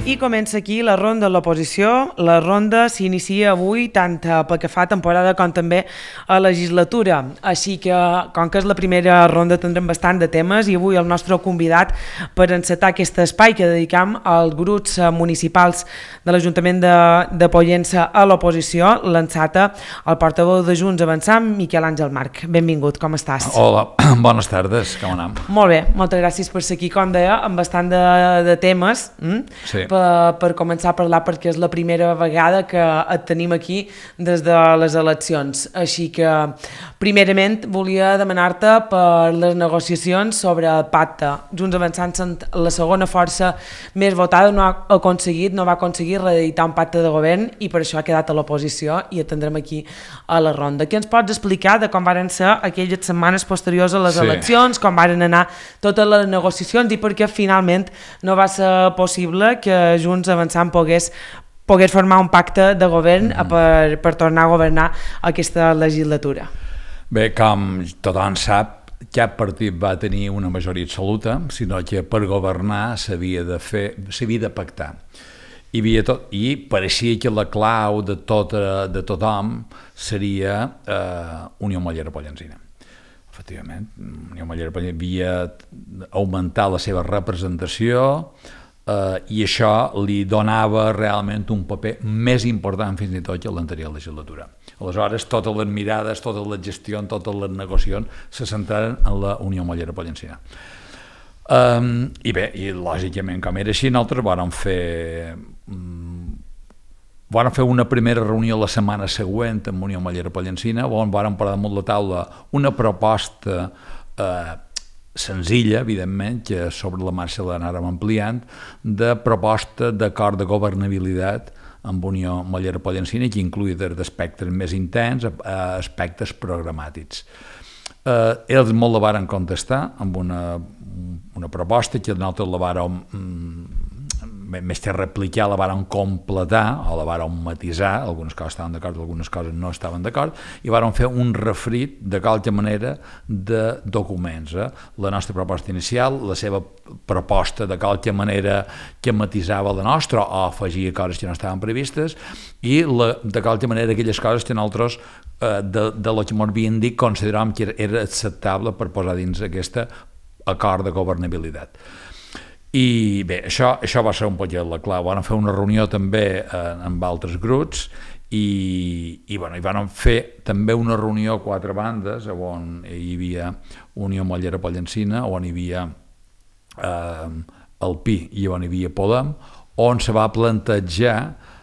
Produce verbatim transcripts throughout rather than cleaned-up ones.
I comença aquí la ronda de l'oposició. La ronda s'inicia avui tant pel que fa a temporada com també a legislatura. Així que, com que és la primera ronda, tindrem bastant de temes i avui el nostre convidat per encetar aquest espai que dedicam als grups municipals de l'Ajuntament de, de Pollença a l'oposició, l'encata el portaveu de Junts Avançam, Miquel Àngel March. Benvingut, com estàs? Hola, bones tardes, com anem? Molt bé, moltes gràcies per ser aquí, com deia, amb bastant de, de temes. Mm? Sí. Per, per començar a parlar, perquè és la primera vegada que et tenim aquí des de les eleccions. Així que, primerament, volia demanar-te per les negociacions sobre el pacte. Junts Avançant, la segona força més votada, no ha aconseguit, no va aconseguir reeditar un pacte de govern i per això ha quedat a l'oposició i et tindrem aquí a la ronda. Què ens pots explicar de com varen ser aquelles setmanes posteriors a les sí. eleccions, com varen anar totes les negociacions i perquè finalment no va ser possible que Junts Avançant pogués, pogués formar un pacte de govern mm-hmm. per, per tornar a governar aquesta legislatura? Bé, com tothom sap, cap partit va tenir una majoria absoluta, sinó que per governar s'havia de fer, s'havia de pactar. Hi havia tot, i pareixia que la clau de, tot, de tothom seria eh, Unió Mollera Pollencina. Efectivament, Unió Mollera Pollencina havia augmentat la seva representació eh, i això li donava realment un paper més important fins i tot que l'anterior legislatura. Aleshores, totes les mirades, totes les gestions, totes les negociacions se centraren en la Unió Mollera Pollencina. Um, I bé, i lògicament com era així, nosaltres vàrem fer, um, vàrem fer una primera reunió la setmana següent amb Unió Mollera Pollencina, on vàrem posar damunt la taula una proposta eh, senzilla, evidentment, que sobre la marxa l'anàrem ampliant, de proposta d'acord de governabilitat amb Unió Mollera Pollencina, que incluïa des d'aspectes més intens a aspectes programàtics. Eh, ells molt la varen contestar amb una, una proposta que nosaltres la vàrem, més que replicar, la vàrem completar o la vàrem matisar, algunes coses estaven d'acord, algunes coses no estaven d'acord, i vàrem fer un refrit de qualque manera de documents. Eh? La nostra proposta inicial, la seva proposta de qualque manera que matisava la nostra o afegia coses que no estaven previstes i la, de qualque manera aquelles coses que nosaltres eh, de, de lo que ens havien dit consideràvem que era, era acceptable per posar dins aquesta acord de governabilitat. I bé, això, això va ser un poc la clau. Vam fer una reunió també eh, amb altres grups i, i, bueno, i vam fer també una reunió a quatre bandes on hi havia Unió Mollera Pollencina, on hi havia eh, el Pi i on hi havia Podem, on se va plantejar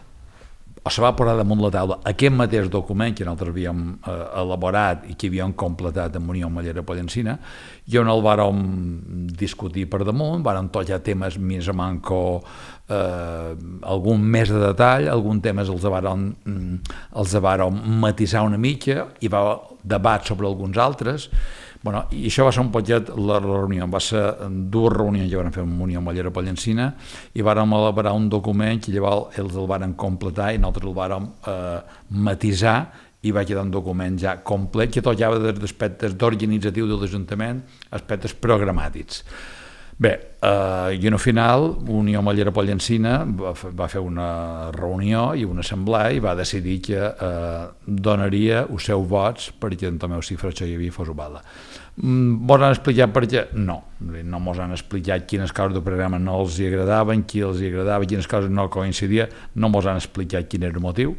o se va posar damunt la taula aquest mateix document que nosaltres havíem eh, elaborat i que havíem completat amb Unió Mollera Pollencina i on el vàrem discutir per damunt, vàrem tocar temes més a manco, eh, algun més de detall, alguns temes els vàrem, els vàrem matisar una mica, hi va debat sobre alguns altres. Bueno, i això va ser un poquet la reunió, va ser dues reunions que vam fer amb Unió Mollera Pollencina i vàrem elaborar un document que llavors ells el varen completar i nosaltres el vàrem eh, matisar i va quedar un document ja complet que tocava des d'aspectes d'organitzatiu de l'Ajuntament, aspectes programàtics. Bé, eh, i al final Unió Mollera Pollencina va, va fer una reunió i una assemblea i va decidir que eh, donaria els seus vots perquè en Tomeu Cifracho hi havia fos ovala. Mm, mos han explicat per què? No, no mos han explicat quines coses del programa no els hi agradaven, qui els hi agradava, quines coses no coincidia, no mos han explicat quin era el motiu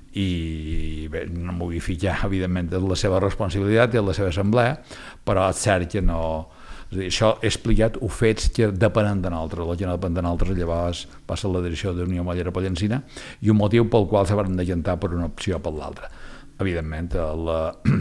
i bé, no m'ho vull ficar, evidentment, de la seva responsabilitat i de la seva assemblea, però és cert que no... És a dir, això he explicat ho fets que depenen de nosaltres, el que no depèn de nosaltres llavors va ser la direcció de Unió Mollera Pollencina i un motiu pel qual se van decantar per una opció o per l'altra. Evidentment, el,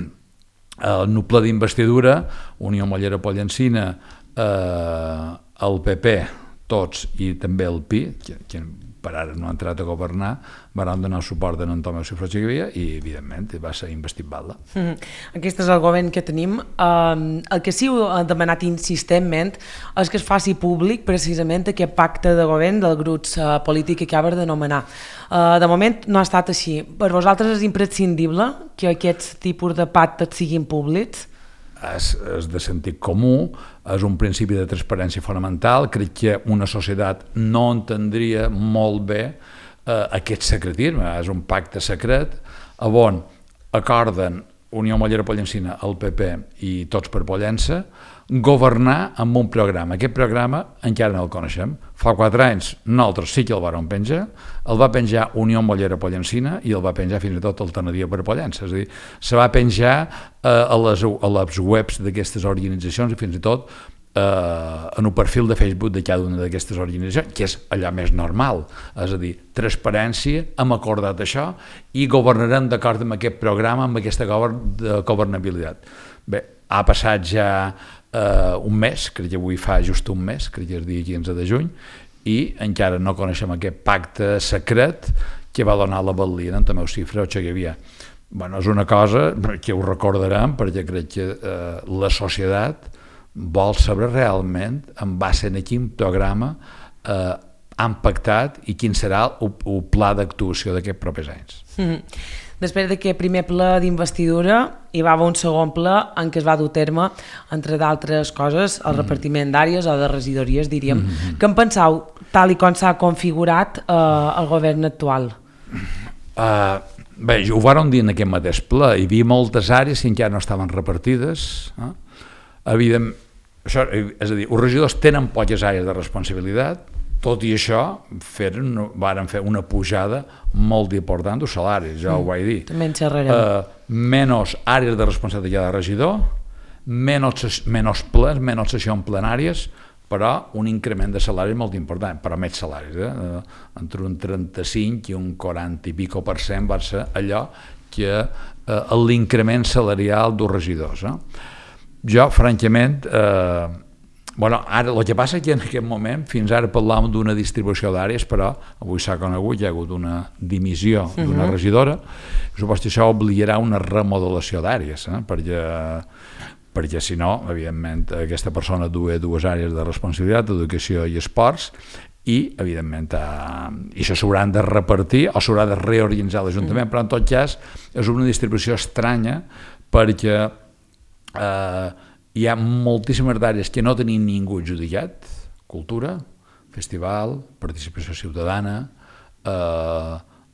el ple d'investidura, Unió Mollera Pollencina, eh, el P P, tots i també el Pi, que, que per ara no ha entrat a governar, van donar suport en Tomeu Cifracho i evidentment va ser investit Batlle. Mm-hmm. Aquest és el govern que tenim. Um, el que sí heu demanat insistentment és que es faci públic precisament aquest pacte de govern del grup uh, polític que acabes d'anomenar. Uh, de moment no ha estat així. Per vosaltres és imprescindible que aquests tipus de pactes siguin públics? és, és de sentit comú, és un principi de transparència fonamental. Crec que una societat no entendria molt bé eh, aquest secretisme, és un pacte secret on acorden Unió Mollera Pollencina, el P P i Tots per Pollença, governar amb un programa. Aquest programa encara no el coneixem. Fa quatre anys nosaltres sí que el vàrem penjar, el va penjar Unió Mollera Pollencina i el va penjar fins i tot Alternativa per Pollença. És a dir, se va penjar eh, a, les, a les webs d'aquestes organitzacions i fins i tot eh, en un perfil de Facebook de cada una d'aquestes organitzacions, que és allò més normal. És a dir, transparència, hem acordat això i governarem d'acord amb aquest programa, amb aquesta governabilitat. Bé, ha passat ja Uh, un mes, crec que avui fa just un mes, crec que és dia quinze de juny, i encara no coneixem aquest pacte secret que va donar la Batlina, en també ho xifra, o Xavier. Bueno, és una cosa que ho recordarem perquè crec que uh, la societat vol saber realment en base a quin programa uh, han pactat i quin serà el, el pla d'actuació d'aquests propers anys. Mm-hmm. Després d'aquest primer ple d'investidura hi va haver un segon ple en què es va dur a terme, entre d'altres coses, el repartiment d'àrees o de regidories, diríem. Mm-hmm. Què en penseu, tal i com s'ha configurat eh, el govern actual? Uh, bé, ho vàrem dir en aquest mateix ple, hi havia moltes àrees que encara no estaven repartides. Eh? Evident, això, és a dir, els regidors tenen poques àrees de responsabilitat. Tot i això, feren, varen fer una pujada molt important dels salaris, ja mm. ho vaig dir. També en xerrarem. Uh, menys àrees de responsabilitat de regidor, menys, menys plens, menys sessions plenàries, però un increment de salari molt important, però més salaris. Eh? Uh, entre un trenta-cinc i un quaranta i pico per cent va ser allò que uh, l'increment salarial dels regidors. Eh? Jo, francament, eh, bueno, ara, el que passa és que en aquest moment, fins ara parlàvem d'una distribució d'àrees, però avui s'ha conegut, hi ha hagut una dimissió d'una uh-huh. regidora, suposo que això obligarà una remodelació d'àrees, eh? perquè, perquè si no, evidentment, aquesta persona duia dues àrees de responsabilitat, educació i esports, i, evidentment, eh, això s'hauran de repartir o s'haurà de reorganitzar l'Ajuntament, uh-huh. però en tot cas és una distribució estranya perquè eh, hi ha moltíssimes d'àrees que no tenim ningú adjudicat, cultura, festival, participació ciutadana, eh,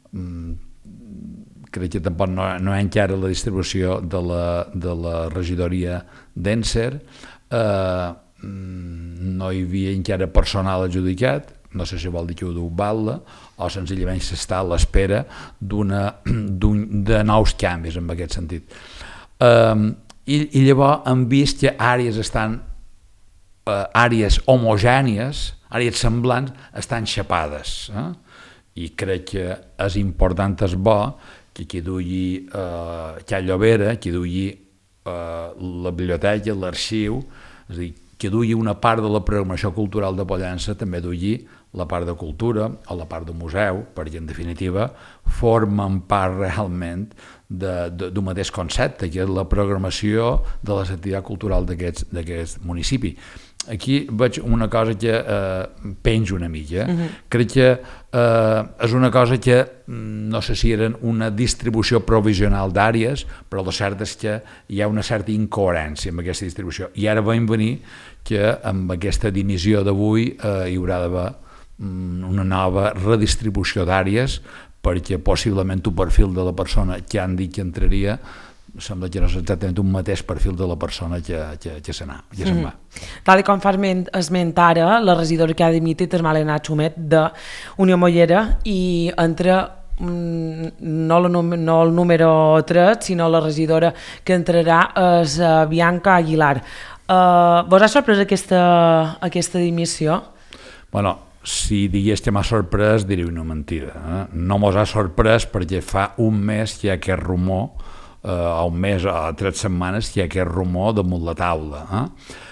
crec que tampoc no, no hi ha encara la distribució de la, de la regidoria d'Enser, eh, no hi havia encara personal adjudicat, no sé si vol dir que ho du Batlle, o senzillament s'està a l'espera d'una, d'un, de nous canvis en aquest sentit. Eh, I, i llavors hem vist que àrees estan eh, àrees homogènies, àrees semblants, estan xapades, eh? I crec que és important, és bo que qui dugui eh, que a Llobera, qui dugui eh, la biblioteca, l'arxiu, és a dir, que dugui una part de la programació cultural de Pollença, també dugui la part de cultura o la part de museu, perquè en definitiva formen part realment d'un mateix concepte, que és la programació de la activitat cultural d'aquest municipi. Aquí veig una cosa que eh, penja una mica. Uh-huh. Crec que eh, és una cosa que no sé si eren una distribució provisional d'àrees, però el cert és que hi ha una certa incoherència amb aquesta distribució. I ara vam venir que amb aquesta dimissió d'avui eh, hi haurà d'haver una nova redistribució d'àrees, perquè possiblement un perfil de la persona que han dit que entraria sembla que no és exactament un mateix perfil de la persona que, que, que se n'ha, que se'n va. Mm. Tal com fa esment ara, la regidora que ha dimitit és Malena Xumet d'Unió Mollera i entra no el, no el número tres, sinó la regidora que entrarà és Bianca Aguilar. Uh, vos ha sorprès aquesta, aquesta dimissió? Bueno, si digués que m'ha sorprès, diria una mentida. Eh? No mos ha sorprès perquè fa un mes que hi ha aquest rumor, eh, o un mes o tres setmanes que hi ha aquest rumor damunt la taula. Eh?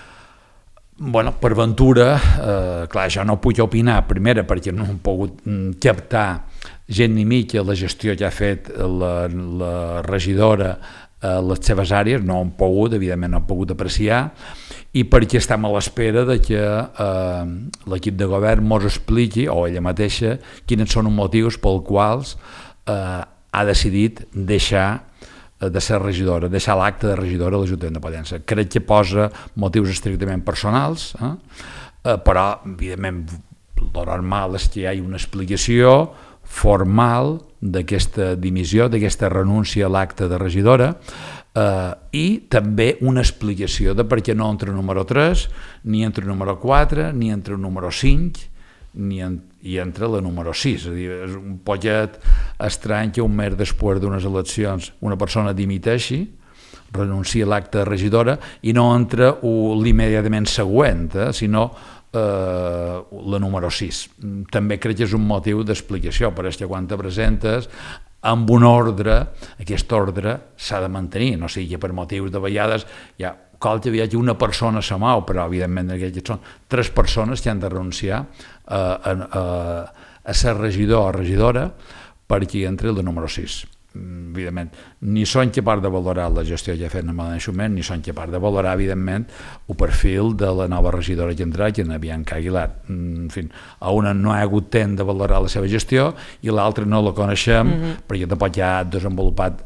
Bueno, per ventura, eh, clar, jo no puc opinar, primera perquè no he pogut captar gent ni mica la gestió que ha fet la, la regidora a les seves àrees, no hem pogut, evidentment no hem pogut apreciar, i perquè estem a l'espera de que eh, l'equip de govern mos expliqui, o ella mateixa, quins són els motius pels quals eh, ha decidit deixar de ser regidora, deixar l'acte de regidora a l'Ajuntament de Pollença. Crec que posa motius estrictament personals, eh? Eh, però, evidentment, el normal és que hi hagi una explicació formal d'aquesta dimissió, d'aquesta renúncia a l'acte de regidora, eh, i també una explicació de per què no entra el número tres, ni entra el número quatre, ni entra el número cinc, ni en, i entra la número sis. És a dir, és un pollet estrany que un mes després d'unes eleccions una persona dimiteixi, renuncia a l'acte de regidora i no entra l'immediatament següent, eh, sinó eh, la número sis. També crec que és un motiu d'explicació, però és que quan te presentes amb un ordre, aquest ordre s'ha de mantenir, no sigui que per motius de vegades hi ha cal que hi hagi una persona a la mà, però evidentment són tres persones que han de renunciar a, a, a, a ser regidor o regidora perquè entri el número sis. Evidentment, ni són capaç de valorar la gestió que ha fet en el naixement, ni són capaç de valorar, evidentment, el perfil de la nova regidora que entra, que és Bianca Aguilar. En fi, a una no ha hagut temps de valorar la seva gestió i l'altra no la coneixem, mm-hmm. perquè tampoc ja ha desenvolupat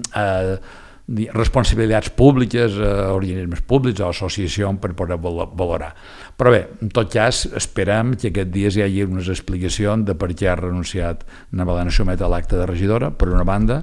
eh, responsabilitats públiques, eh, organismes públics o associacions per poder valorar. Però bé, en tot cas, esperem que aquest dia hi hagi unes explicacions de per què ha renunciat Navalena Xumet a l'acte de regidora, per una banda,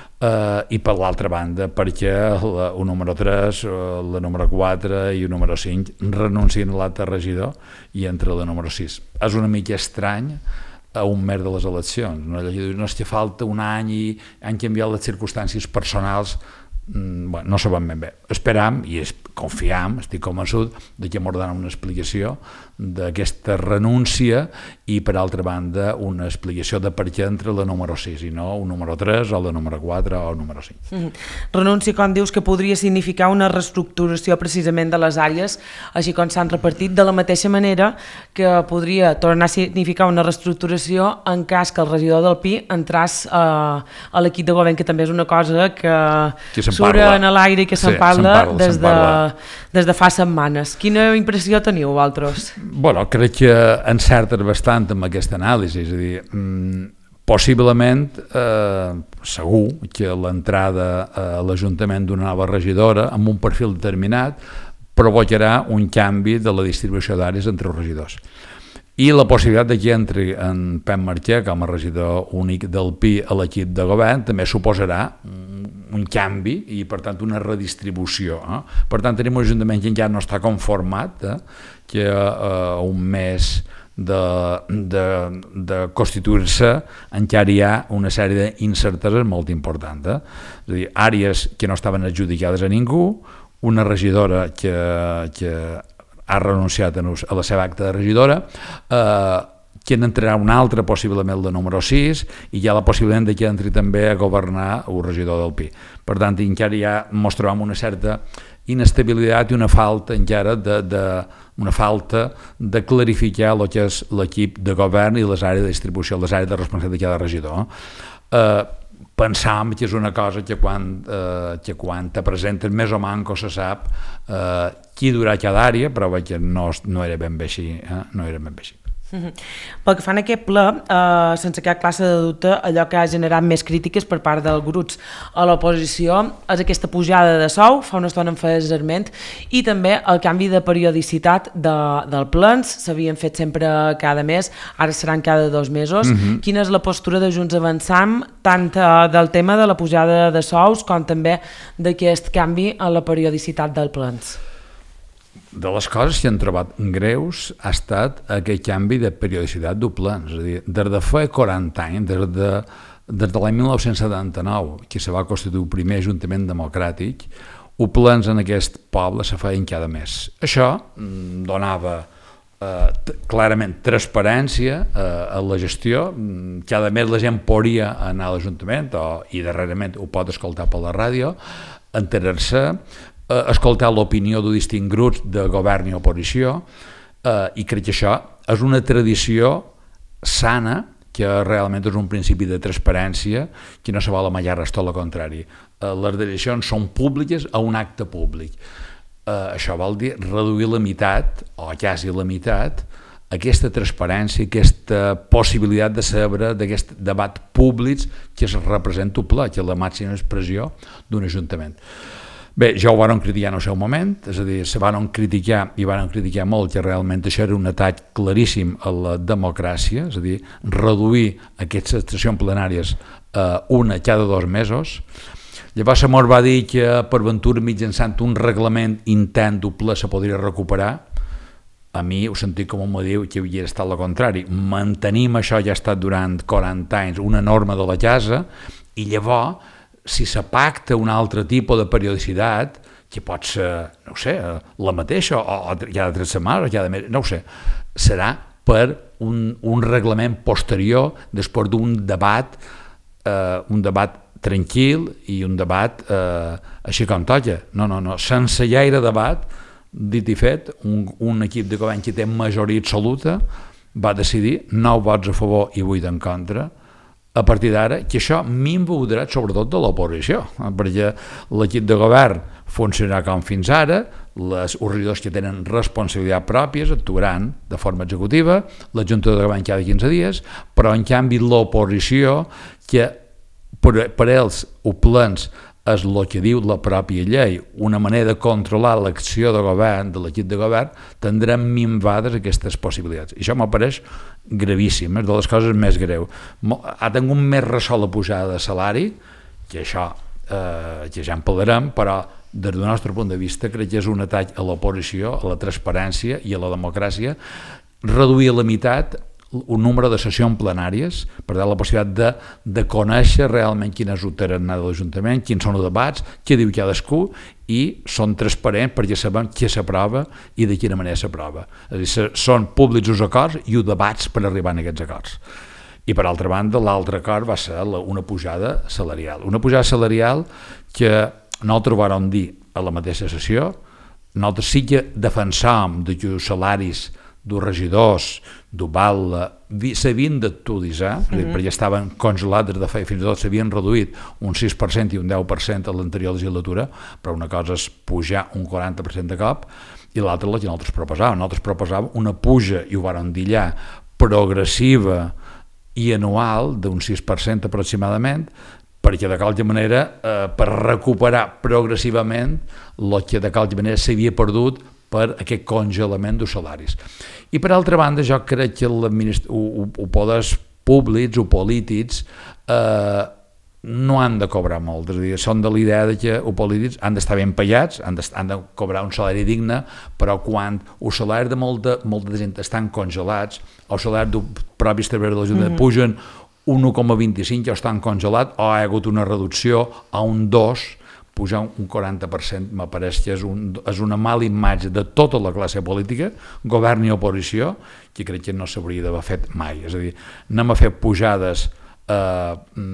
eh, i per l'altra banda, perquè la, el número tres, la número quatre i el número cinc renuncien a l'acte de regidor i entra la número sis. És una mica estrany a un mes de les eleccions. No, no és que falta un any i han canviat les circumstàncies personals, bueno, no sabem ben bé. Esperam i es, confiam, estic convençut de que ens donen una explicació d'aquesta renúncia i, per altra banda, una explicació de per què entra la número sis i no el número tres o la número quatre o el número cinc. Mm. Renúncia, com dius, que podria significar una reestructuració precisament de les àrees, així com s'han repartit, de la mateixa manera que podria tornar a significar una reestructuració en cas que el regidor del Pi entràs a, a l'equip de govern, que també és una cosa que, que surt en l'aire i que se'n sí, parla, parla des, de, parla des de fa setmanes. Quina impressió teniu, vosaltres? Bueno, crec que encertes bastant amb aquesta anàlisi, és a dir, mmm, possiblement, eh, segur que l'entrada a l'Ajuntament d'una nova regidora amb un perfil determinat provocarà un canvi de la distribució d'àrees entre els regidors. I la possibilitat que entri en Pep Marquer com a regidor únic del Pi a l'equip de govern també suposarà un canvi i, per tant, una redistribució. Eh? Per tant, tenim un ajuntament que encara no està conformat, eh? que eh, un mes de, de, de constituir-se encara hi ha una sèrie d'incerteses molt importants. Eh? És a dir, àrees que no estaven adjudicades a ningú, una regidora que, que ha renunciat a la seva acta de regidora, eh, que n'entrarà una altra, possiblement la número sis, i hi ha la possibilitat que entri també a governar el regidor del Pi. Per tant, encara ja ens trobem una certa inestabilitat i una falta encara de, de, una falta de clarificar el que és l'equip de govern i les àrees de distribució, les àrees de responsabilitat de cada regidor. Eh, pensam que és una cosa que quan, eh, que quan te presentes més o manco se sap eh, qui durà cada àrea, però que no, no era ben bé així, eh? no era ben bé així. Mm-hmm. Pel que fa en aquest ple, eh, sense cap classe de dubte, allò que ha generat més crítiques per part dels grups a l'oposició és aquesta pujada de sou, fa una estona en feia esment, i també el canvi de periodicitat de, del plens. S'havien fet sempre cada mes, ara seran cada dos mesos. Mm-hmm. Quina és la postura de Junts Avançam, tant eh, del tema de la pujada de sous com també d'aquest canvi a la periodicitat del plens? De les coses que han trobat greus ha estat aquest canvi de periodicitat del plens. És a dir, des de fa quaranta anys, des de, des de l'any mil nou-cents setanta-nou, que se va constituir el primer Ajuntament democràtic, el plens en aquest poble se feien cada mes. Això donava eh, clarament transparència eh, a la gestió. Cada mes la gent podia anar a l'Ajuntament o, i darrerament ho pot escoltar per la ràdio, enterar-se, escoltar l'opinió de distints grups de govern i oposició, eh, i crec que això és una tradició sana, que realment és un principi de transparència que no se vol amagar res, tot el contrari. Eh, les decisions són públiques a un acte públic. Eh, això vol dir reduir la meitat, o quasi la meitat, aquesta transparència, aquesta possibilitat de saber d'aquest debat públic que es representa ple, que és la màxima expressió d'un ajuntament. Bé, ja ho van criticar en el seu moment, és a dir, se van criticar i van criticar molt que realment això era un atac claríssim a la democràcia, és a dir, reduir aquestes sessions plenàries a una cada dos mesos. Llavors se mos va dir que per ventura mitjançant un reglament intern doble se podria recuperar. A mi ho sentit com un diu que havia estat el contrari. Mantenim això, ja ha estat durant quaranta anys una norma de la casa, i llavors si se pacta un altre tipus de periodicitat, que pot ser, no ho sé, la mateixa, o cada tres setmanes, o cada mes, no ho sé, serà per un, un reglament posterior després d'un debat, eh, un debat tranquil i un debat eh, així com toca. No, no, no, sense gaire debat, dit i fet, un, un equip de govern que té majoria absoluta va decidir nou vots a favor i vuit en contra. A partir d'ara, que això m'invadirà sobretot de l'oposició, perquè l'equip de govern funcionarà com fins ara, les regidors que tenen responsabilitat pròpies actuaran de forma executiva, la Junta de Govern cada quinze dies, però en canvi l'oposició, que per, per ells ho plens és el que diu la pròpia llei, una manera de controlar l'acció de govern, de l'equip de govern, tindrem minvades aquestes possibilitats. I això m'apareix gravíssim, és de les coses més greus. Ha tingut més ressò la pujada de salari, que això eh, que ja en parlarem, però des del nostre punt de vista crec que és un atac a l'oposició, a la transparència i a la democràcia, reduir a la meitat un número de sessions plenàries, per tant la possibilitat de, de conèixer realment quina és el tarannà de l'Ajuntament, quins són els debats, què diu cadascú, i són transparents perquè sabem què s'aprova i de quina manera s'aprova. És a dir, són públics els acords i els debats per arribar a aquests acords. I per altra banda, l'altre acord va ser una pujada salarial. Una pujada salarial que nosaltres vàrem dir a la mateixa sessió, nosaltres sí que defensàvem que els salaris dels regidors, del val, s'havien d'actualitzar, mm-hmm. perquè estaven congelats des de fa, fins i tot s'havien reduït un sis per cent i un deu per cent a l'anterior legislatura, però una cosa és pujar un quaranta per cent de cop, i l'altra la que nosaltres proposàvem. Nosaltres proposàvem una puja, i ho vàrem dir allà, progressiva i anual d'un sis per cent aproximadament, perquè de qualque manera, eh, per recuperar progressivament el que de qualque manera s'havia perdut per aquest congelament dels salaris. I per altra banda, jo crec que els poders públics o polítics eh, no han de cobrar molt, és a dir, són de l'idea que els polítics han d'estar ben pagats, han de, han de cobrar un salari digne, però quan els salaris de molta, molta gent estan congelats, o els salaris dels propis treballadors de l'Ajuntament mm-hmm. pugen un un coma vint-i-cinc o estan congelats, o hi ha hagut una reducció a un dos, pujar un quaranta per cent m'apareix que és, un, és una mala imatge de tota la classe política, govern i oposició, que crec que no s'hauria d'haver fet mai. És a dir, anem a fer pujades eh,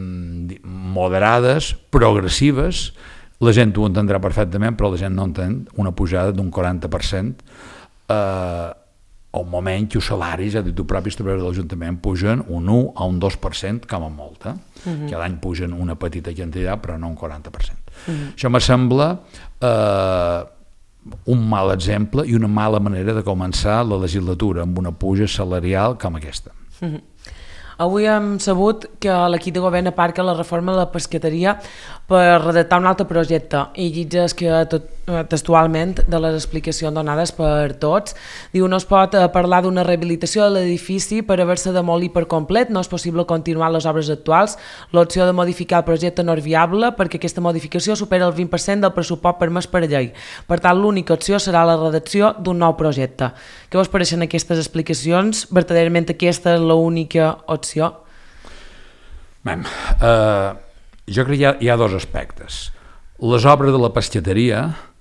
moderades, progressives, la gent ho entendrà perfectament, però la gent no entén una pujada d'un quaranta per cent eh, a un moment que els salaris, és a dir, els propis treballadors de l'Ajuntament pugen un u a un dos per cent, com a molt. Eh? Uh-huh. Cada any pugen una petita quantitat, però no un quaranta per cent. Uh-huh. Això me sembla eh, un mal exemple i una mala manera de començar la legislatura amb una puja salarial com aquesta. Uh-huh. Avui hem sabut que l'equip de govern aparca la reforma de la pescateria per redactar un altre projecte, i llitges que tot, textualment de les explicacions donades per tots. Diu, no es pot parlar d'una rehabilitació de l'edifici per haver-se demolit per complet, no és possible continuar les obres actuals, l'opció de modificar el projecte no és viable perquè aquesta modificació supera el vint per cent del pressupost permès per llei. Per tant, l'única opció serà la redacció d'un nou projecte. Què vos pareixen aquestes explicacions? Verdaderament aquesta és l'única opció? Bé, eh, jo crec que hi ha, hi ha dos aspectes. Les obres de la pescateria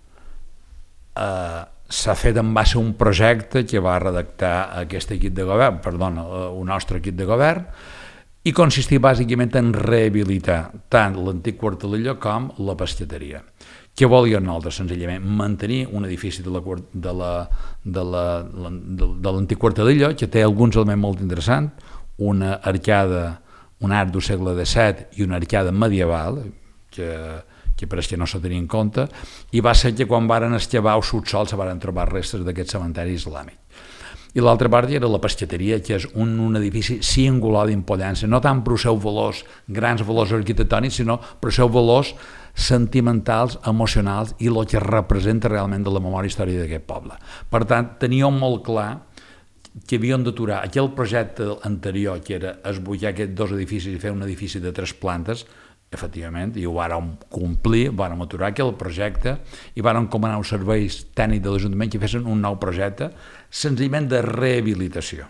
eh, s'ha fet en base a un projecte que va redactar aquest equip de govern, perdona, el nostre equip de govern, i consistia bàsicament en rehabilitar tant l'antic quartelillo com la pescateria. Què volien nosaltres? Senzillament mantenir un edifici de la, de la, de la, de, de l'antic quartelillo que té alguns elements molt interessants, una arcada, un arc del segle disset i una arcada medieval que, que pareix que no se tenia en compte, i va ser que quan varen excavar el subsol se varen trobar restes d'aquest cementeri islàmic. i l'altra part era la pescateria, que és un, un edifici singular d'Impollença, no tant per els seus valors, grans valors arquitectònics, sinó per els seus valors sentimentals, emocionals i el que representa realment de la memòria històrica d'aquest poble. Per tant, teníem molt clar que havíem d'aturar aquell projecte anterior, que era esbutllar aquests dos edificis i fer un edifici de tres plantes, efectivament, i ho vàrem complir, vàrem aturar aquell projecte i vàrem comanar els serveis tècnics de l'Ajuntament que fessin un nou projecte senzillament de rehabilitació.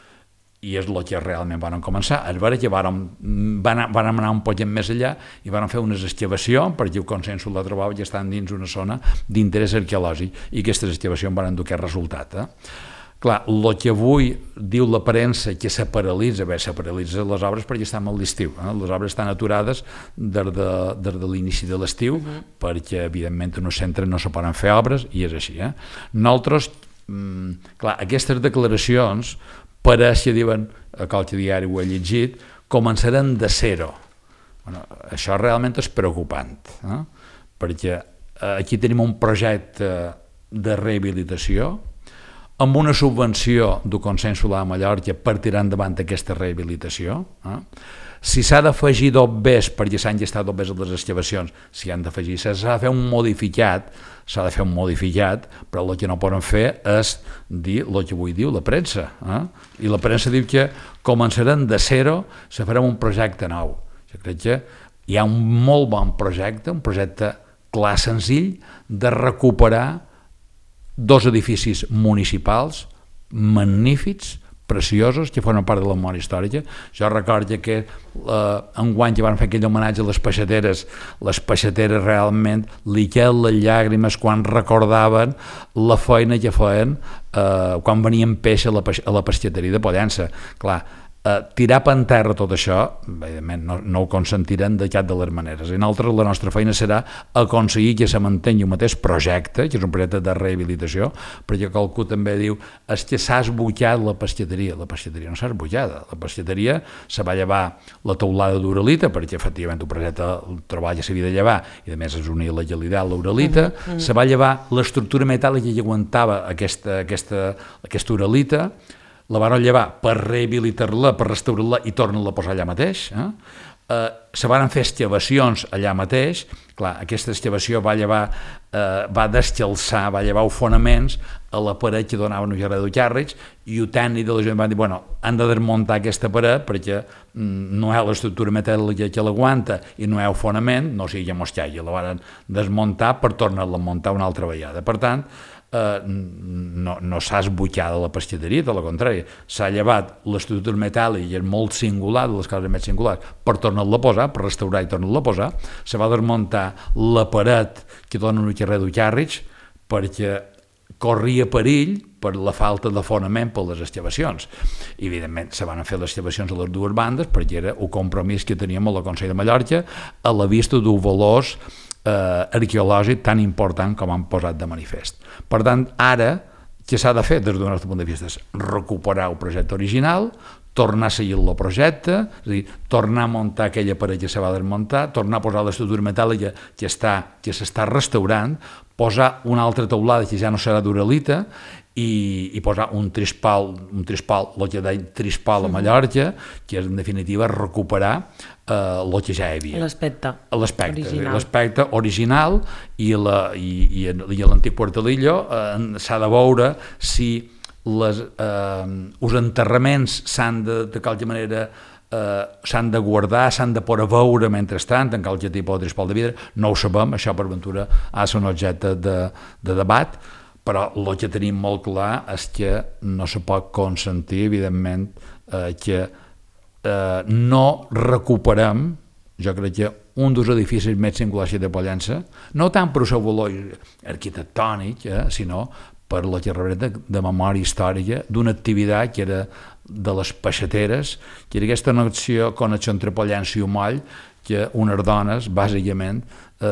I és el que realment vàrem començar. És vera que vàrem, vàrem anar un poquet més allà i vàrem fer unes excavacions, perquè el consenso la trobava que estan dins una zona d'interès arqueològic, i aquestes excavacions van dur aquest resultat. Eh? Clar, el que avui diu la premsa que se paralitza, bé, se paralitza les obres perquè estan a l'estiu. Eh? Les obres estan aturades des de, des de l'inici de l'estiu, uh-huh. perquè, evidentment, en un centre no se poden fer obres, i és així. Eh? Nosaltres, mm, clar, aquestes declaracions, pareix que diuen, a qualque diari ho he llegit, començaran de zero. Bueno, això realment és preocupant, eh? perquè aquí tenim un projecte de rehabilitació, amb una subvenció del Consell Solar a Mallorca per tirar endavant aquesta rehabilitació. Eh? Si s'ha d'afegir dobbers, perquè s'han gestat dobbers a les excavacions, si han d'afegir, si s'ha de fer un modificat, s'ha de fer un modificat, però el que no poden fer és dir el que avui diu la premsa. Eh? I la premsa diu que començaran de zero, se farà un projecte nou. Jo crec que hi ha un molt bon projecte, un projecte clar, senzill, de recuperar dos edificis municipals magnífics, preciosos, que formen part de la memòria històrica. Jo recordo que eh, enguany que van fer aquell homenatge a les peixateres, les peixateres realment li queden les llàgrimes quan recordaven la feina que feien eh, quan venien peix a la, peix, a la pescateria de Pollença. Clar, Uh, tirar per en terra tot això, evidentment no, no ho consentiran de cap de les maneres. I nosaltres la nostra feina serà aconseguir que se mantengui el mateix projecte, que és un projecte de rehabilitació, perquè qualcú també diu és que s'ha esbutllat la pescateria. La pescateria no s'ha esbutllat, la pescateria se va llevar la teulada d'uralita, perquè efectivament el projecte el treball ja s'havia de llevar, i a més és unir la gelidat, l'uralita, uh -huh, uh -huh. se va llevar l'estructura metàl·lica que aguantava aquesta, aquesta, aquesta uralita, la van llevar per rehabilitar-la, per restaurar-la i tornen-la a posar allà mateix. Eh? Eh, se van fer excavacions allà mateix. Clar, aquesta excavació va llevar, eh, va descalçar, va llevar fonaments a la paret que donaven un jardí de Càrrecs, i el tècnic de la gent va dir, bueno, han de desmuntar aquesta paret perquè mm, no hi ha l'estructura metàl·lica que l'aguanta i no hi ha el fonament, no sigui que mos caigui. La van desmuntar per tornar-la a muntar una altra vegada. Per tant, Uh, no, no s'ha esbutllat la pescateria, tot el contrari, s'ha llevat l'estructura metàl·lica, i és molt singular, de les coses més singulars, per tornar-la a posar, per restaurar i tornar-la a posar. Se va desmuntar la paret que dona un carrer d'Ucàrrics perquè corria perill per la falta de fonament per les excavacions. I, evidentment, se van fer les excavacions a les dues bandes perquè era un compromís que teníem amb el Consell de Mallorca a la vista dels valors Eh, arqueològic tan important com han posat de manifest. Per tant, ara, què s'ha de fer des del nostre punt de vista? És recuperar el projecte original, tornar a seguir el projecte, és a dir, tornar a muntar aquella paret que se va desmuntar, tornar a posar l'estructura metàl·lica que està, que s'està restaurant, posar una altra teulada que ja no serà d'uralita, i, i posar un trispal, un trispal, el que deia trispal a Mallorca, que és en definitiva recuperar eh, el que ja hi havia. L'aspecte original. L'aspecte original i, la, i, i, i l'antic Portalillo eh, s'ha de veure si les, eh, els enterraments s'han de, de qualque manera eh, s'han de guardar, s'han de poder veure mentrestant, en qualque tipus de trispal de vidre, no ho sabem, això per ventura ha de ser un objecte de, de debat, però el que tenim molt clar és que no se pot consentir, evidentment, eh, que eh, no recuperem, jo crec que un dels edificis més singulars de Pollença, no tant per el seu valor arquitectònic, eh, sinó per la que representa de memòria històrica d'una activitat que era de les peixateres, que era aquesta connexió, connexió entre Pollença i Umoll, que unes dones, bàsicament,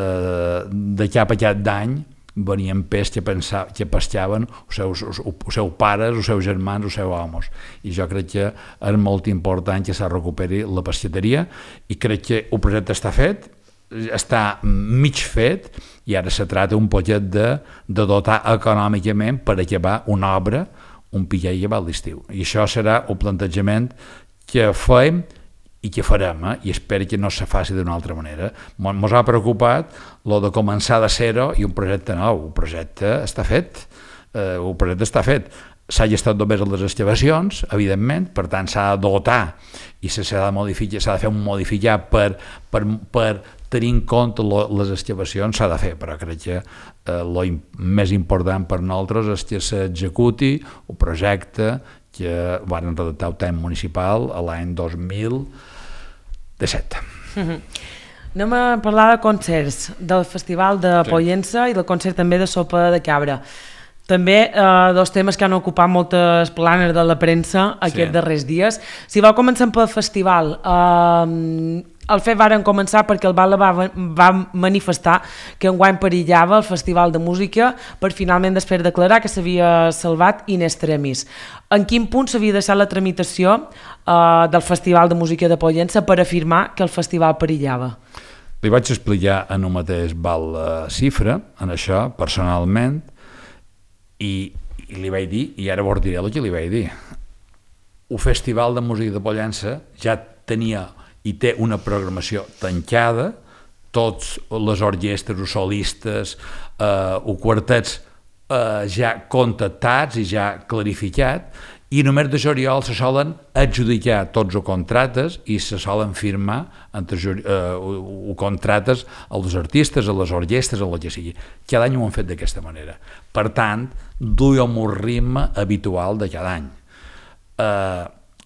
eh, de cap a cap d'any, venien peix que, pensava, que pescaven els seus, els, els seus pares, els seus germans, els seus homes. I jo crec que és molt important que se recuperi la pescateria, i crec que el projecte està fet, està mig fet, i ara se tracta un poquet de, de dotar econòmicament per acabar una obra, un pillar i llevar l'estiu. I això serà un plantejament que fem i que farem, eh? I espero que no se faci d'una altra manera. Ens ha preocupat lo de començar de zero i un projecte nou. El projecte està fet, eh, el projecte està fet. S'ha gestat només les excavacions, evidentment, per tant s'ha de dotar i s'ha de modificar, s'ha de fer un modificar per, per, per tenir en compte lo, les excavacions, s'ha de fer, però crec que eh, lo més important per nosaltres és que s'executi el projecte que van redactar el temps municipal a l'any dos mil disset. Mm-hmm. Anem a parlar de concerts, del Festival de sí. Pollença i del concert també de Sopa de Cabra. També eh, dos temes que han ocupat moltes planes de la premsa aquests sí. darrers dies. Si vol, comencem pel festival. Eh, el fet varen començar perquè el Bala va, va manifestar que enguany perillava el Festival de Música per finalment després declarar que s'havia salvat in extremis. En quin punt s'havia deixat la tramitació eh, del Festival de Música de Pollença per afirmar que el festival perillava? Li vaig explicar en un mateix val la xifra, en això, personalment, i, i li vaig dir, i ara vos diré el que li vaig dir. El Festival de Música de Pollença ja tenia i té una programació tancada, tots les orquestres, els solistes, eh, els quartets eh, ja contactats i ja clarificat, i només de juliol se solen adjudicar tots els contractes i se solen firmar entre eh, contractes als artistes, a les orquestres, a el que sigui. Cada any ho han fet d'aquesta manera. Per tant, duiem un ritme habitual de cada any. Eh,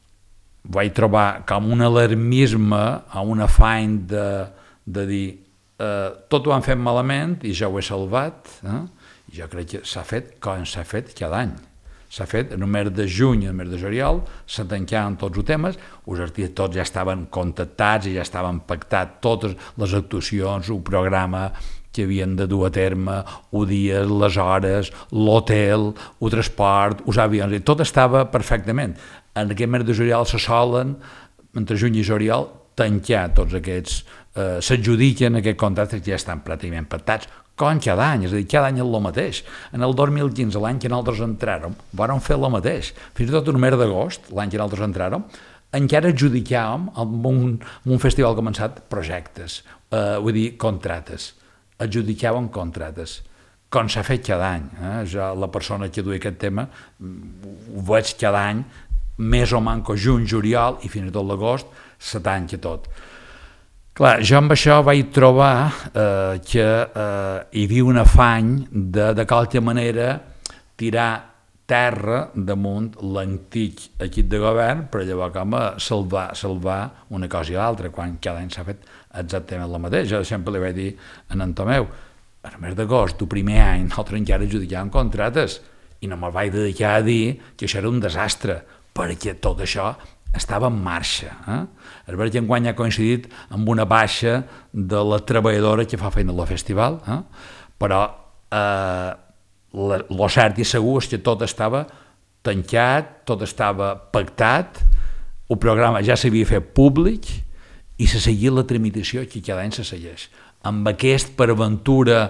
vaig trobar com un alarmisme, a un afany de, de dir eh, tot ho han fet malament i ja ho he salvat, eh? I jo crec que s'ha fet com s'ha fet cada any. S'ha fet en el mes de juny i el mes de juliol, se tancaven tots els temes, els artistes tots ja estaven contactats i ja estaven pactats totes les actuacions, el programa que havien de dur a terme, els dies, les hores, l'hotel, el transport, els avions, i tot estava perfectament. En aquest mes de juliol se solen, entre juny i juliol, tancar tots aquests, eh, s'adjudiquen aquests contractes que ja estan pràcticament pactats, com cada any, és a dir, cada any és el mateix. En el dos mil quinze, l'any que nosaltres entràrem, vàrem fer el mateix. Fins i tot en el mes d'agost, l'any que nosaltres entràrem, encara adjudicàvem amb un, amb un festival començat projectes, eh, vull dir, contractes. Adjudicàvem contractes, com s'ha fet cada any. Eh? Ja la persona que duia aquest tema ho veig cada any, més o manco juny, juliol i fins i tot l'agost se tanca tot. Clar, jo amb això vaig trobar eh, que eh, hi havia un afany de, de qualque manera, tirar terra damunt l'antic equip de govern per llavors com a salvar, salvar una cosa i l'altra, quan cada any s'ha fet exactament la mateixa. Jo sempre li vaig dir a en Tomeu, el mes d'agost, el primer any, nosaltres encara adjudicàvem contractes i no me'l vaig dedicar a dir que això era un desastre, perquè tot això estava en marxa. Eh? És veritat que enguany ha coincidit amb una baixa de la treballadora que fa feina al festival, eh? però eh, el cert i segur és que tot estava tancat, tot estava pactat, el programa ja s'havia fet públic i se seguia la tramitació que cada any se segueix. Amb aquest, per aventura,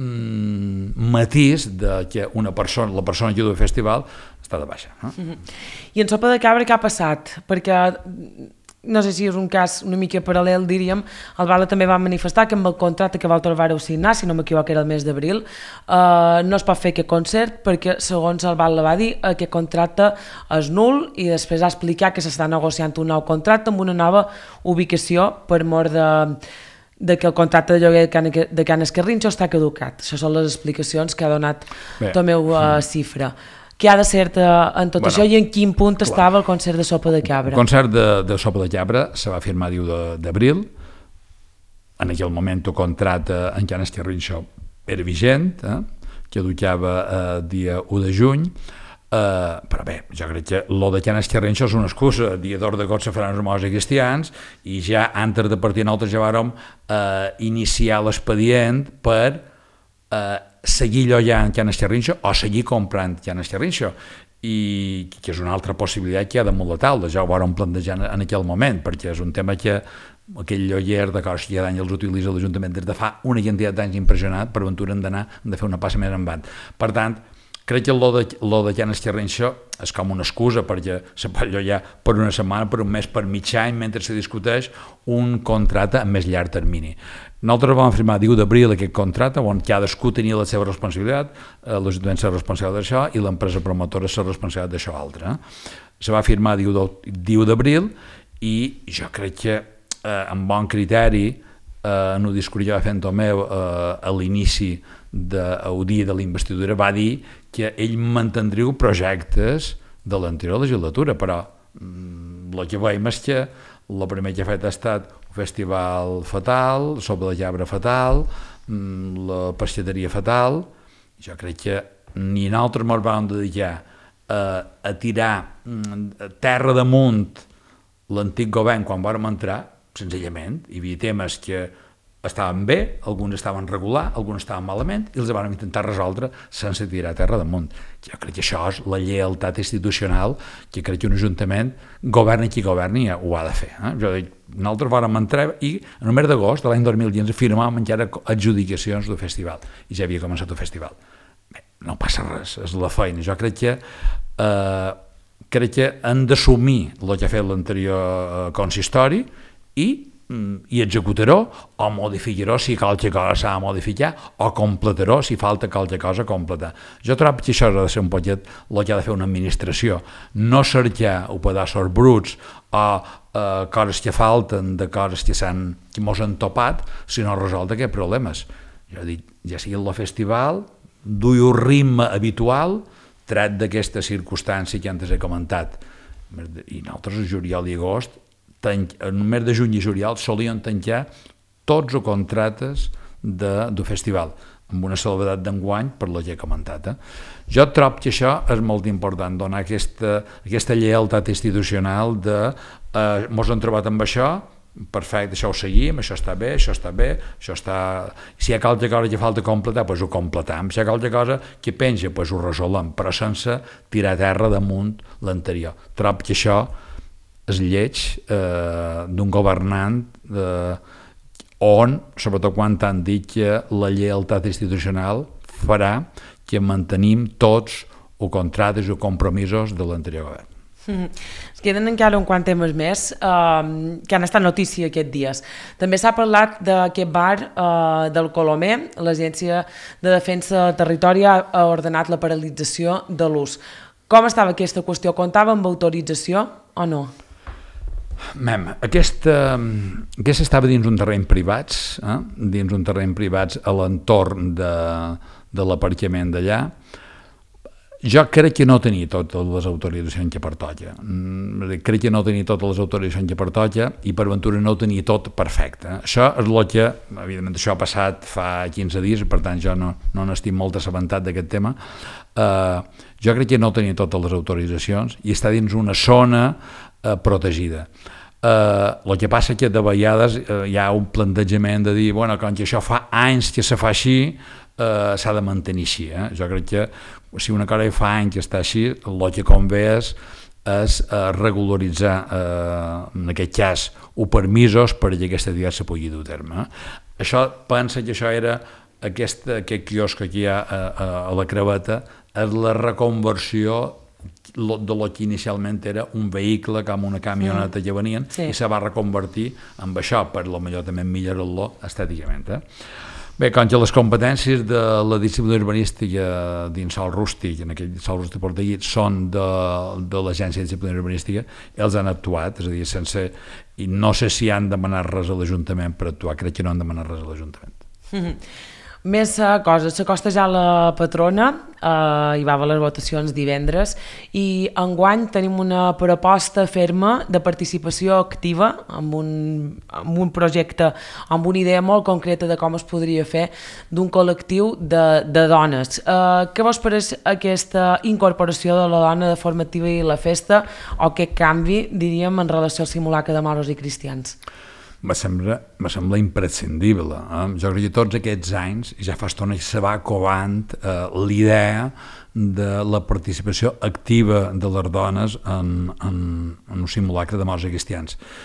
mm, matís de que una persona, la persona que du el festival està de baixa. No? Mm-hmm. I en Sopa de Cabra què ha passat? Perquè, no sé si és un cas una mica paral·lel, diríem, el Bala també va manifestar que amb el contracte que Walter va signar, si no m'equivoco era el mes d'abril, eh, no es pot fer aquest concert perquè, segons el Bala va dir, aquest contracte és nul i després ha explicat que s'està negociant un nou contracte amb una nova ubicació per mort de... de que el contracte de lloguer de Can, de Can Escarrinxo està caducat. Això són les explicacions que ha donat Tomeu uh, Cifra. Què ha de ser en tot bueno, això i en quin punt clar. Estava el concert de Sopa de Cabra? El concert de, de Sopa de Cabra se va firmar diu d'abril. En aquell moment el contracte en Can Escarrinxo era vigent, eh? que ducava eh, dia u de juny. Uh, però bé, jo crec que lo de Can Escarrinxo és una excusa. Dia d'or de got se faran els morts i cristians i ja antes de partir nosaltres ja vàrem uh, iniciar l'expedient per uh, seguir llogant Can Escarrinxo o seguir comprant Can Escarrinxo, i que és una altra possibilitat que hi ha damunt la taula. Ja ho vàrem plantejar en aquell moment, perquè és un tema que aquell lloguer de coses que cada any els utilitza l'Ajuntament des de fa una quantitat d'anys impressionat, per aventura hem d'anar, hem de fer una passa més endavant. Per tant, crec que lo de, lo de Jan Esquerrenxo és com una excusa perquè se pot allò per una setmana, per un mes, per mig any, mentre se discuteix un contracte a més llarg termini. Nosaltres vam firmar diu d'abril aquest contracte on cadascú tenia la seva responsabilitat, eh, l'Ajuntament és responsable d'això i l'empresa promotora és responsable d'això altre. Se va firmar diu d'abril i jo crec que eh, amb bon criteri eh, en un discurs que va fer en Tomeu eh, a l'inici del dia de la investidura va dir que ell mantindria projectes de l'anterior legislatura, però mm, el que veiem és que el primer que ha fet ha estat un festival fatal, sobre la llabra fatal, mm, la pescateria fatal. Jo crec que ni nosaltres ens vam dedicar a, a tirar mm, terra damunt l'antic govern quan vam entrar, senzillament. Hi havia temes que estaven bé, alguns estaven regular, alguns estaven malament, i els vam intentar resoldre sense tirar terra damunt. Jo crec que això és la lleialtat institucional que crec que un ajuntament, governi qui governi, ho ha de fer. Eh? Jo dic, nosaltres vam entrar i en el mes d'agost de l'any dos mil quinze firmàvem encara adjudicacions del festival, i ja havia començat el festival. Bé, no passa res, és la feina. Jo crec que eh, crec que han d'assumir el que ha fet l'anterior consistori i, i executar-ho o modificar-ho si qualque cosa s'ha de modificar o completar-ho si falta qualque cosa a completar. Jo trobo que això ha de ser un poquet el que ha de fer una administració, no cercar o pedaços bruts o eh, coses que falten de coses que s'han que mos han topat, sinó resoldre aquests problemes. Jo dic, ja sigui el festival, duia un ritme habitual tret d'aquesta circumstància que antes he comentat. I nosaltres, a juliol i agost, en el mes de juny i juliol, solien tancar tots els contractes de, del festival, amb una salvedat d'enguany per la que he comentat. Eh? Jo trobo que això és molt important, donar aquesta, aquesta lleialtat institucional de eh, mos hem trobat amb això, perfecte, això ho seguim, això està bé, això està bé, això està... Si hi ha qualque cosa que falta completar, doncs ho completam. Si hi ha qualque cosa que penja, doncs ho resolem, però sense tirar terra damunt l'anterior. Trobo que això és lleig eh, d'un governant eh, on, sobretot quan t'han dit que la lleialtat institucional farà que mantenim tots els contractes i els compromisos de l'anterior govern. Mm. Es queden encara un quant temes més eh, que han estat notícia aquests dies. També s'ha parlat d'aquest bar eh, del Colomer. L'Agència de Defensa del Territori ha ordenat la paralització de l'ús. Com estava aquesta qüestió? Comptava amb autorització o no? Mem, aquesta, aquesta estava dins un terreny privats, eh? dins un terreny privats a l'entorn de, de l'aparcament d'allà. Jo crec que no tenia totes les autoritzacions que pertoca. Crec que no tenia totes les autoritzacions que pertoca i per ventura no tenia tot perfecte. Això és el que, evidentment, això ha passat fa quinze dies, per tant jo no, no n'estic molt assabentat d'aquest tema. Uh, jo crec que no tenia totes les autoritzacions i està dins una zona uh, protegida. Uh, el que passa que de vegades uh, hi ha un plantejament de dir, bueno, com que això fa anys que se fa així, uh, s'ha de mantenir així. Eh? Jo crec que si una cosa fa anys que està així, el que convé és, és uh, regularitzar, uh, en aquest cas, els permisos perquè aquesta activitat se pugui dur a terme. Això, pensa que això era aquest, aquest quiosc que hi ha a, a, a la Creveta, és la reconversió de lo que inicialment era un vehicle com una camioneta que venien sí. i se va reconvertir en això, per lo millor també millorar-lo estèticament. Eh? Bé, com que les competències de la disciplina urbanística dins Sòl Rústic, en aquell Sòl Rústic Portaguit, són de, de l'Agència de Disciplina Urbanística, els han actuat, és a dir, sense... I no sé si han demanat res a l'Ajuntament per actuar, crec que no han demanat res a l'Ajuntament. Mm-hmm. Més uh, coses, s'acosta ja la patrona, uh, hi va haver les votacions divendres i enguany tenim una proposta ferma de participació activa amb un, amb un projecte, amb una idea molt concreta de com es podria fer d'un col·lectiu de, de dones. Uh, què vos pareix aquesta incorporació de la dona de forma activa i la festa o aquest canvi, diríem, en relació al simulacre de moros i cristians? Me sembla, me sembla imprescindible. Eh? Jo crec que tots aquests anys ja fa estona que se va covant eh, l'idea de la participació activa de les dones en, en, en un simulacre de morts i cristians.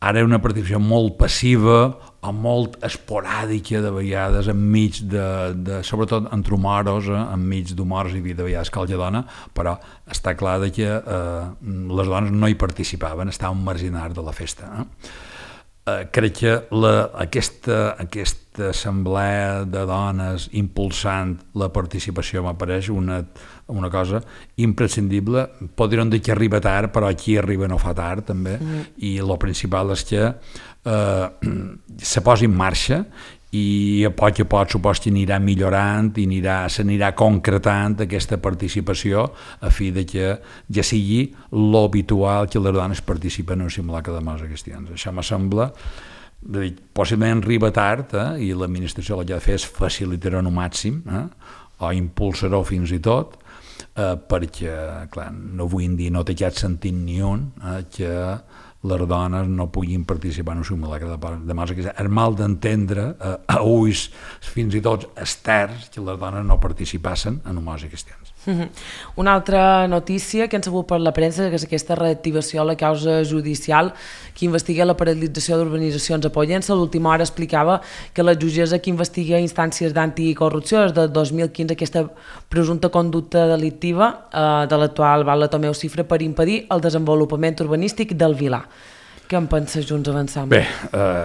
Ara una participació molt passiva o molt esporàdica de vegades enmig de, de sobretot entre humoros, eh, enmig d'humors hi havia de vegades qualque dona, però està clar que eh, les dones no hi participaven, estaven marginals de la festa. Eh? Uh, crec que la, aquesta, aquesta assemblea de dones impulsant la participació m'apareix una, una cosa imprescindible. Podríem dir que arriba tard, però aquí arriba no fa tard també, mm. i el principal és que uh, se posi en marxa i a poc a poc supos que anirà millorant i anirà, s'anirà concretant aquesta participació a fi de que ja sigui l'habitual que les dones participen en un simulacre de mostres cristians. Això me sembla, possiblement arriba tard, eh, i l'administració el que ha de fer és facilitar-ho al màxim, eh, o impulsar-ho fins i tot, eh, perquè, clar, no vull dir, no té cap sentit ni un, eh, que les dones no puguin participar en un simulacre de, de mostres. És mal d'entendre eh, a ulls fins i tot externs que les dones no participassen en un mostres cristians. Mm-hmm. Una altra notícia que hem sabut per la premsa és aquesta reactivació a la causa judicial que investiga la paralització d'urbanitzacions a Pollença. A l'última hora explicava que la jutgessa que investiga instàncies d'anticorrupció és del dos mil quinze aquesta presumpta conducta delictiva eh, de l'actual Val Tomeu Cifra per impedir el desenvolupament urbanístic del Vilar. Què en pensa Junts Avançant? Bé, eh,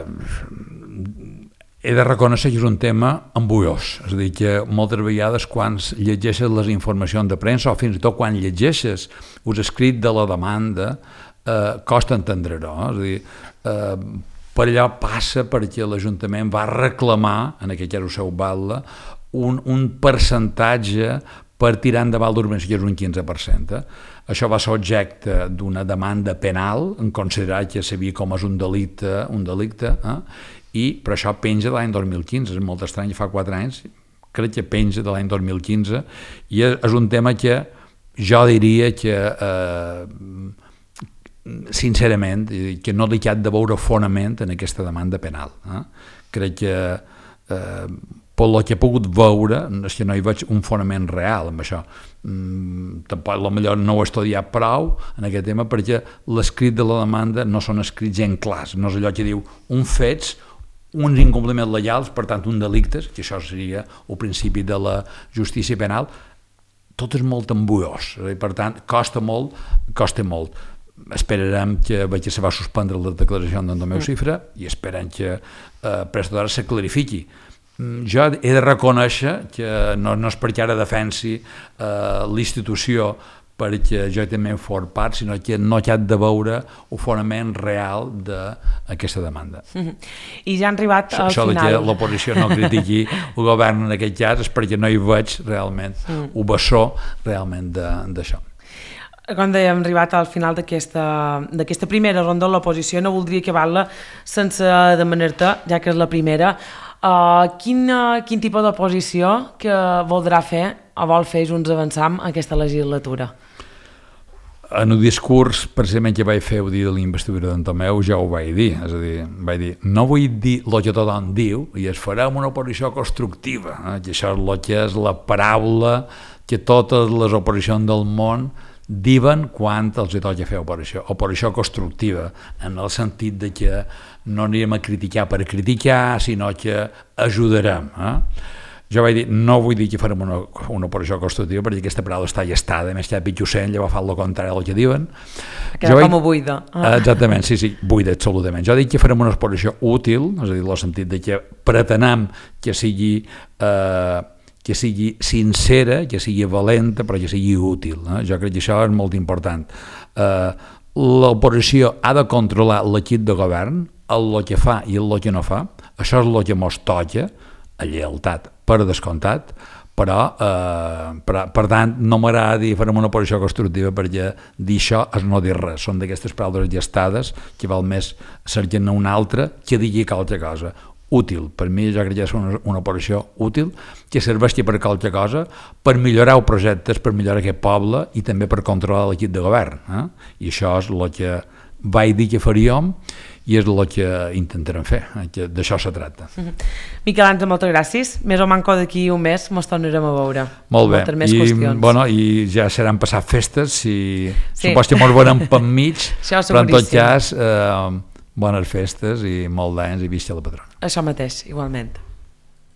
he de reconèixer que és un tema embullós, és a dir, que moltes vegades quan llegeixes les informacions de premsa o fins i tot quan llegeixes us escrit de la demanda eh, costa entendre-ho, és a dir, eh, per allò passa perquè l'Ajuntament va reclamar, en aquest cas ho seu Batlle, un, un percentatge per tirar endavant l'urbanització, que és un quinze per cent. Eh? Això va ser objecte d'una demanda penal, en considerar que s'havia com és un delicte, un delicte, eh? I per això penja de l'any dos mil quinze, és molt estrany, fa quatre anys, crec que penja de l'any dos mil quinze, i és un tema que jo diria que, eh, sincerament, que no li ha de veure fonament en aquesta demanda penal. Eh? Crec que, eh, per el que he pogut veure, és que no hi veig un fonament real amb això. Mm, tampoc, potser no ho he estudiat prou en aquest tema, perquè l'escrit de la demanda no són escrits en clars, no és allò que diu un fets, uns incompliments legals, per tant, un delictes, que això seria el principi de la justícia penal, tot és molt embullós, per tant, costa molt, costa molt. Esperarem que veig que se va suspendre la declaració d'en Tomeu Cifra i esperem que eh, prest d'hora se clarifiqui. Jo he de reconèixer que no, no és perquè ara defensi eh, l'institució perquè jo també en for part, sinó que no hi ha de veure el fonament real d'aquesta demanda. Mm-hmm. I ja han arribat al això final. Això que l'oposició no critiqui el govern en aquest cas és perquè no hi veig realment mm. un bessó realment d'això. Com dèiem, hem arribat al final d'aquesta primera ronda, l'oposició no voldria acabar-la sense demanar-te, ja que és la primera, uh, quin, uh, quin tipus d'oposició que voldrà fer o vol fer Junts Avançant aquesta legislatura? En el discurs, precisament, que vaig fer el dia de l'investidura d'en Tomeu, ja ho vaig dir, és a dir, vaig dir, no vull dir el que tothom diu, i es farà una oposició constructiva, eh? que això és el que és la paraula que totes les oposicions del món diuen quan els toca fer oposició, oposició constructiva, en el sentit de que no anirem a criticar per criticar, sinó que ajudarem. Eh? Jo vaig dir, no vull dir que farem una, una oposició constructiva, perquè aquesta paraula està gestada, més que pitjocent, llavors fa el contrari del que diuen. Queda com a buida. Ah. Exactament, sí, sí, buida, absolutament. Jo dic que farem una oposició útil, és a dir, en el sentit de que pretenem que sigui... Eh, que sigui sincera, que sigui valenta, però que sigui útil. Eh? Jo crec que això és molt important. Eh, L'oposició ha de controlar l'equip de govern, el que fa i el que no fa. Això és el que mos toca, a lleialtat per descomptat, però, eh, per, per tant, no m'agrada dir farem una oposició constructiva perquè dir això és no dir res. Són d'aquestes paraules gestades que val més cerquen una altra que digui qualque cosa. Útil, per mi jo crec que és una, una operació útil que serveixi per qualque cosa, per millorar els projectes, per millorar aquest poble i també per controlar l'equip de govern. Eh? I això és el que vaig dir que faríem i és el que intentarem fer, eh? que d'això se tracta. Mm-hmm. Miquel Àngel, moltes gràcies. Més o manco d'aquí un mes mos tornarem a veure. Molt bé, més I, bueno, i ja seran passat festes, si sí. Supos que mos veurem per mig, però en tot cas... Eh, bones festes i molt d'anys i visca la patrona. Això mateix, igualment.